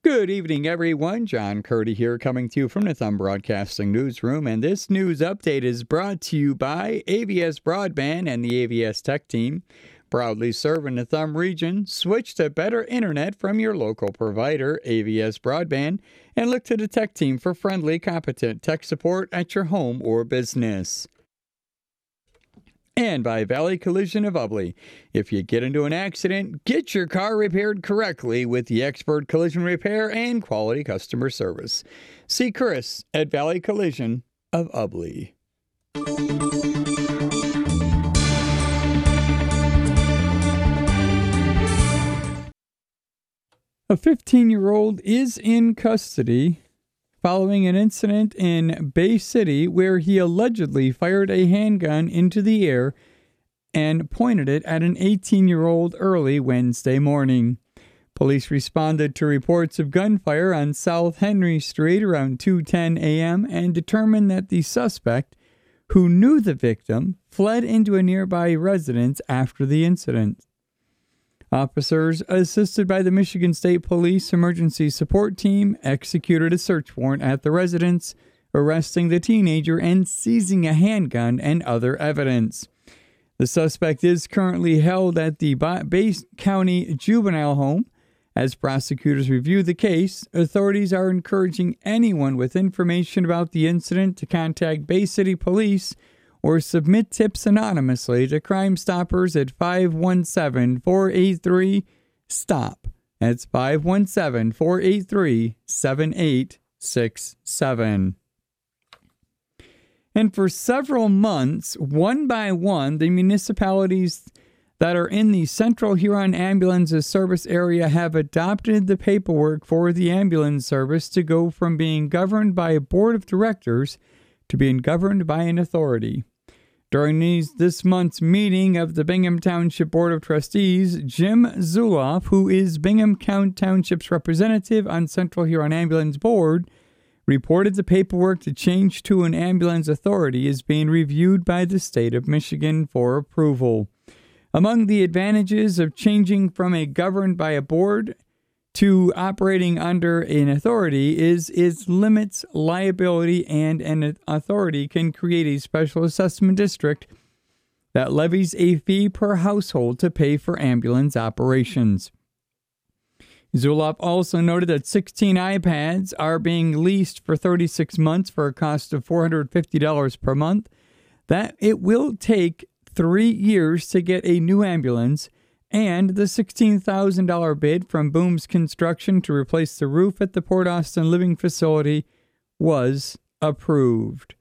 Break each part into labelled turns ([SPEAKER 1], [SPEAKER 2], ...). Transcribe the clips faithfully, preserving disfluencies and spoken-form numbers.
[SPEAKER 1] Good evening, everyone. John Curdy here, coming to you from the Thumb Broadcasting Newsroom, and this news update is brought to you by A V S Broadband and the A V S Tech Team. Proudly serving the Thumb region, switch to better internet from your local provider, A V S Broadband, and look to the Tech Team for friendly, competent tech support at your home or business. And by Valley Collision of Ubly. If you get into an accident, get your car repaired correctly with the expert collision repair and quality customer service. See Chris at Valley Collision of Ubly. A fifteen-year-old is in custody following an incident in Bay City where he allegedly fired a handgun into the air and pointed it at an eighteen-year-old early Wednesday morning. Police responded to reports of gunfire on South Henry Street around two ten a.m. and determined that the suspect, who knew the victim, fled into a nearby residence after the incident. Officers, assisted by the Michigan State Police Emergency Support Team, executed a search warrant at the residence, arresting the teenager and seizing a handgun and other evidence. The suspect is currently held at the Bay County Juvenile Home. As prosecutors review the case, authorities are encouraging anyone with information about the incident to contact Bay City Police or submit tips anonymously to Crime Stoppers at five one seven, four eight three, STOP. That's five one seven, four eight three, seven eight six seven. And for several months, one by one, the municipalities that are in the Central Huron Ambulance Service area have adopted the paperwork for the ambulance service to go from being governed by a board of directors to being governed by an authority. During these, this month's meeting of the Bingham Township Board of Trustees, Jim Zuloff, who is Bingham Township's representative on Central Huron Ambulance Board, reported the paperwork to change to an ambulance authority is being reviewed by the state of Michigan for approval. Among the advantages of changing from a governed by a board to operating under an authority is its limits liability, and an authority can create a special assessment district that levies a fee per household to pay for ambulance operations. Zuloff also noted that sixteen iPads are being leased for thirty-six months for a cost of four hundred fifty dollars per month, that it will take three years to get a new ambulance, and the sixteen thousand dollars bid from Booms Construction to replace the roof at the Port Austin Living Facility was approved.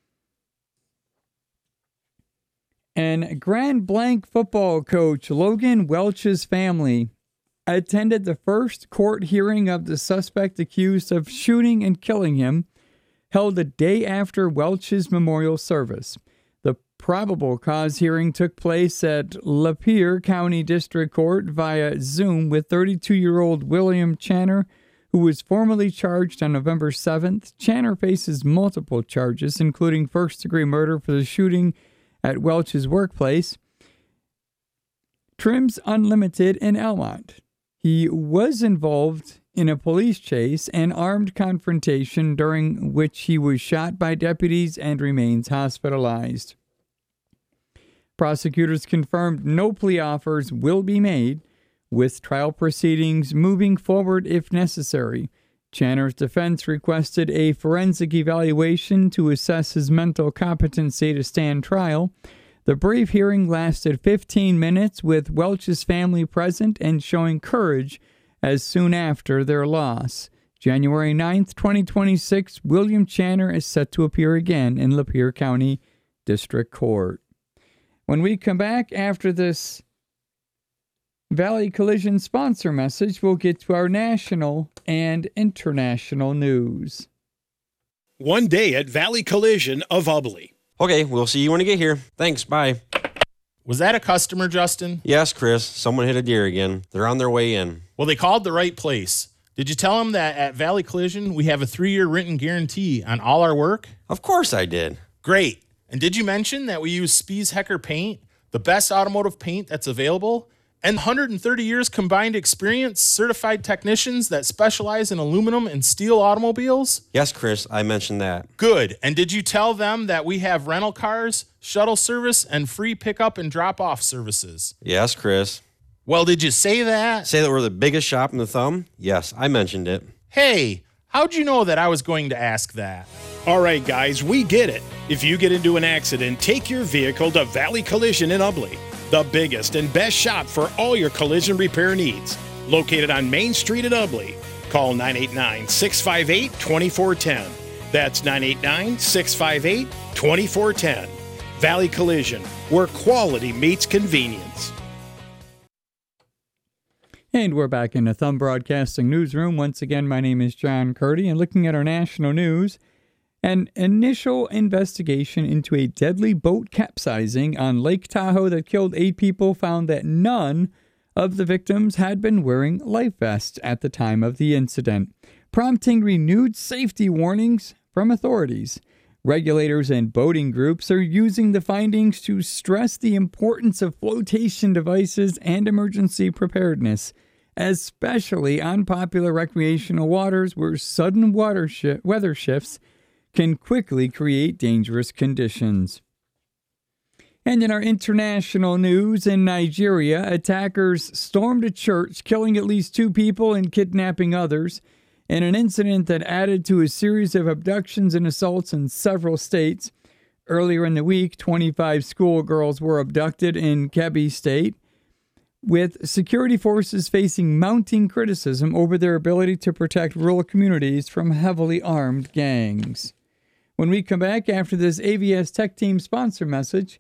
[SPEAKER 1] And Grand Blanc football coach Logan Welch's family attended the first court hearing of the suspect accused of shooting and killing him, held a day after Welch's memorial service. The probable cause hearing took place at Lapeer County District Court via Zoom with thirty-two-year-old William Channer, who was formally charged on November seventh. Channer faces multiple charges, including first-degree murder for the shooting at Welch's workplace, Trims Unlimited in Elmont. He was involved in a police chase and armed confrontation during which he was shot by deputies and remains hospitalized. Prosecutors confirmed no plea offers will be made, with trial proceedings moving forward if necessary. Channer's defense requested a forensic evaluation to assess his mental competency to stand trial. The brief hearing lasted fifteen minutes, with Welch's family present and showing courage as soon after their loss. January ninth, twenty twenty-six, William Channer is set to appear again in Lapeer County District Court. When we come back after this Valley Collision sponsor message, we'll get to our national and international news.
[SPEAKER 2] One day at Valley Collision of Ubly.
[SPEAKER 3] Okay, we'll see you when you get here. Thanks, bye.
[SPEAKER 4] Was that a customer, Justin?
[SPEAKER 3] Yes, Chris. Someone hit a deer again. They're on their way in.
[SPEAKER 4] Well, they called the right place. Did you tell them that at Valley Collision, we have a three-year written guarantee on all our work?
[SPEAKER 3] Of course I did.
[SPEAKER 4] Great. And did you mention that we use Spies Hecker paint, the best automotive paint that's available? And one hundred thirty years combined experience, certified technicians that specialize in aluminum and steel automobiles?
[SPEAKER 3] Yes, Chris, I mentioned that.
[SPEAKER 4] Good. And did you tell them that we have rental cars, shuttle service, and free pickup and drop-off services?
[SPEAKER 3] Yes, Chris.
[SPEAKER 4] Well, did you say that?
[SPEAKER 3] Say that we're the biggest shop in the thumb? Yes, I mentioned it.
[SPEAKER 4] Hey, how'd you know that I was going to ask that?
[SPEAKER 2] All right, guys, we get it. If you get into an accident, take your vehicle to Valley Collision in Ubley, the biggest and best shop for all your collision repair needs. Located on Main Street in Ubley. Call nine eight nine, six five eight, two four one zero. That's nine eight nine, six five eight, two four one zero. Valley Collision, where quality meets convenience.
[SPEAKER 1] And we're back in the Thumb Broadcasting newsroom. Once again, my name is John Curdy, and looking at our national news, an initial investigation into a deadly boat capsizing on Lake Tahoe that killed eight people found that none of the victims had been wearing life vests at the time of the incident, prompting renewed safety warnings from authorities. Regulators and boating groups are using the findings to stress the importance of flotation devices and emergency preparedness, especially on popular recreational waters where sudden water shi- weather shifts can quickly create dangerous conditions. And in our international news, in Nigeria, attackers stormed a church, killing at least two people and kidnapping others, in an incident that added to a series of abductions and assaults in several states. Earlier in the week, twenty-five schoolgirls were abducted in Kebbi State, with security forces facing mounting criticism over their ability to protect rural communities from heavily armed gangs. When we come back after this A V S Tech Team sponsor message,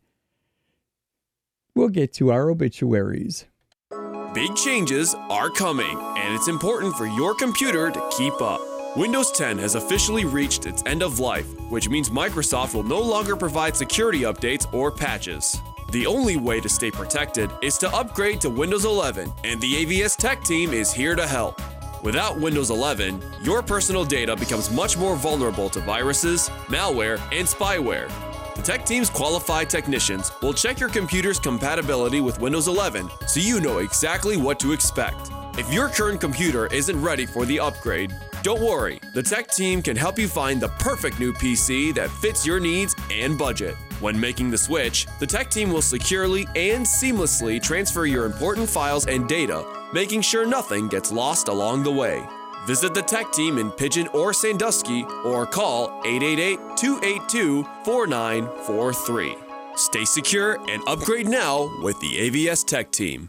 [SPEAKER 1] we'll get to our obituaries.
[SPEAKER 5] Big changes are coming, and it's important for your computer to keep up. Windows ten has officially reached its end of life, which means Microsoft will no longer provide security updates or patches. The only way to stay protected is to upgrade to Windows eleven, and the A V S Tech Team is here to help. Without Windows eleven, your personal data becomes much more vulnerable to viruses, malware, and spyware. The Tech Team's qualified technicians will check your computer's compatibility with Windows eleven so you know exactly what to expect. If your current computer isn't ready for the upgrade, don't worry. The Tech Team can help you find the perfect new P C that fits your needs and budget. When making the switch, the Tech Team will securely and seamlessly transfer your important files and data, making sure nothing gets lost along the way. Visit the Tech Team in Pigeon or Sandusky or call eight eight eight, two eight two, four nine four three. Stay secure and upgrade now with the A V S Tech Team.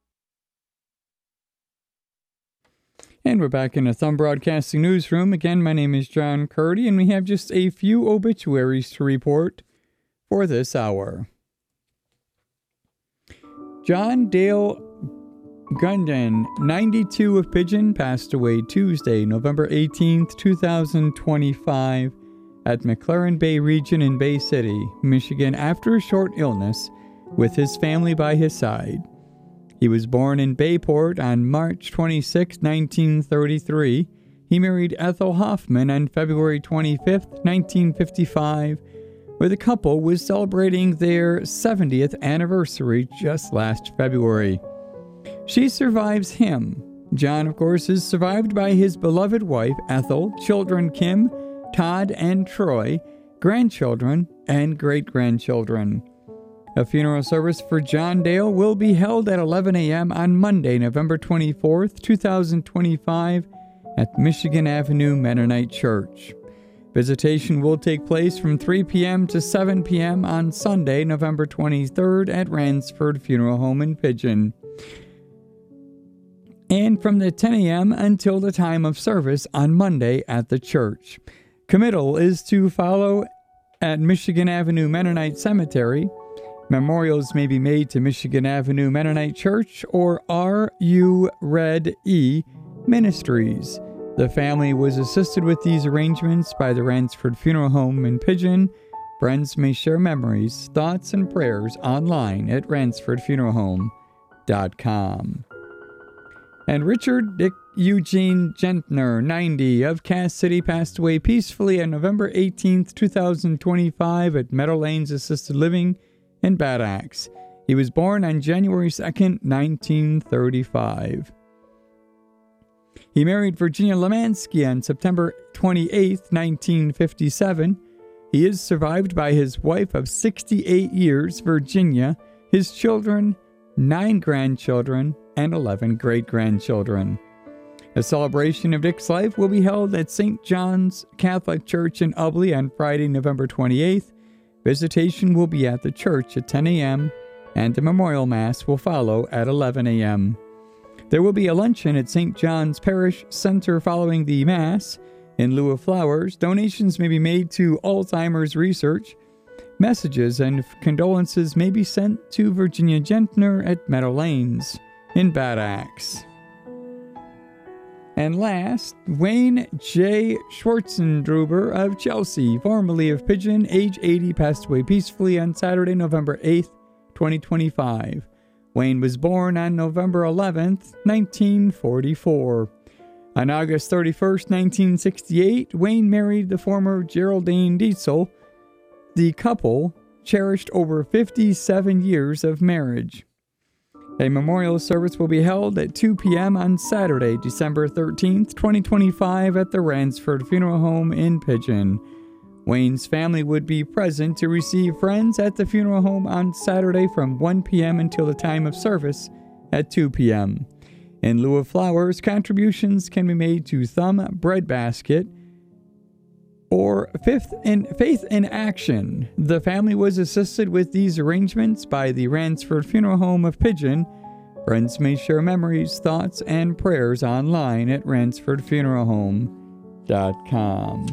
[SPEAKER 1] And we're back in the Thumb Broadcasting newsroom. Again, my name is John Curdy, and we have just a few obituaries to report for this hour. John Dale Gundon, ninety-two, of Pigeon, passed away Tuesday, November eighteenth, twenty twenty-five, at McLaren Bay Region in Bay City, Michigan, after a short illness, with his family by his side. He was born in Bayport on March twenty-sixth, nineteen thirty-three. He married Ethel Hoffman on February twenty-fifth, nineteen fifty-five, where the couple was celebrating their seventieth anniversary just last February. She survives him. John, of course, is survived by his beloved wife, Ethel, children Kim, Todd, and Troy, grandchildren, and great-grandchildren. A funeral service for John Dale will be held at eleven a.m. on Monday, November twenty-fourth, twenty twenty-five, at Michigan Avenue Mennonite Church. Visitation will take place from three p.m. to seven p.m. on Sunday, November twenty-third, at Ransford Funeral Home in Pigeon, and from the ten a.m. until the time of service on Monday at the church. Committal is to follow at Michigan Avenue Mennonite Cemetery. Memorials may be made to Michigan Avenue Mennonite Church or R U Red E Ministries. The family was assisted with these arrangements by the Ransford Funeral Home in Pigeon. Friends may share memories, thoughts, and prayers online at ransford funeral home dot com. And Richard Dick Eugene Gentner, ninety, of Cass City, passed away peacefully on November eighteenth, twenty twenty-five, at Meadow Lanes Assisted Living in Bad Axe. He was born on January second, nineteen thirty-five. He married Virginia Lemansky on September twenty-eighth, nineteen fifty-seven. He is survived by his wife of sixty-eight years, Virginia, his children, nine grandchildren, and eleven great-grandchildren. A celebration of Dick's life will be held at Saint John's Catholic Church in Ubly on Friday, November twenty-eighth. Visitation will be at the church at ten a.m., and the memorial mass will follow at eleven a.m. There will be a luncheon at Saint John's Parish Center following the mass. In lieu of flowers, donations may be made to Alzheimer's research. Messages and condolences may be sent to Virginia Gentner at Meadow Lanes in Bad Axe. And last, Wayne J. Schwartzendruber of Chelsea, formerly of Pigeon, age eighty, passed away peacefully on Saturday, November eighth, twenty twenty-five. Wayne was born on November eleventh, nineteen forty-four. On August thirty-first, nineteen sixty-eight, Wayne married the former Geraldine Dietzel. The couple cherished over fifty-seven years of marriage. A memorial service will be held at two p.m. on Saturday, December thirteenth, twenty twenty-five at the Ransford Funeral Home in Pigeon. Wayne's family would be present to receive friends at the funeral home on Saturday from one p.m. until the time of service at two p.m. In lieu of flowers, contributions can be made to Thumb Breadbasket or Fifth in Faith in Action. The family was assisted with these arrangements by the Ransford Funeral Home of Pigeon. Friends may share memories, thoughts, and prayers online at ransford funeral home dot com.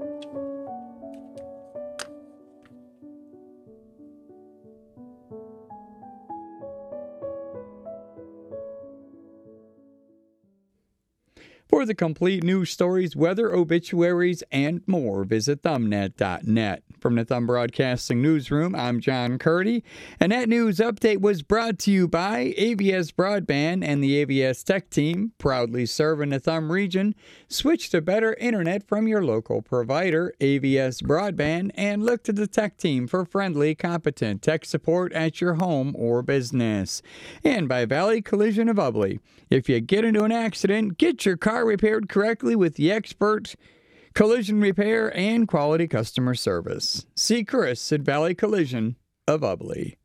[SPEAKER 1] For the complete news stories, weather, obituaries, and more, visit thumbnet dot net. From the Thumb Broadcasting Newsroom, I'm John Curdy, and that news update was brought to you by A V S Broadband and the A V S Tech Team, proudly serving the Thumb region. Switch to better internet from your local provider, A V S Broadband, and look to the Tech Team for friendly, competent tech support at your home or business. And by Valley Collision of Ubly. If you get into an accident, get your car repaired correctly with the expert collision repair and quality customer service. See Chris at Valley Collision of Ubly.